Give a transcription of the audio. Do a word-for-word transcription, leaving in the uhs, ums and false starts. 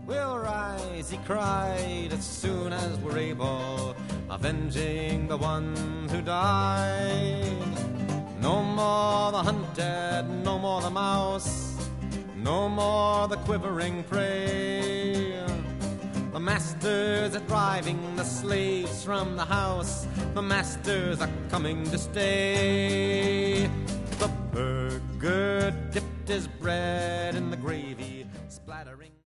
We'll rise, he cried, as soon as we're able, avenging the ones who died. No more the hunted, no more the mouse, no more the quivering prey. The masters are driving the slaves from the house. The masters are coming to stay. The burgher dipped his bread in the gravy, splattering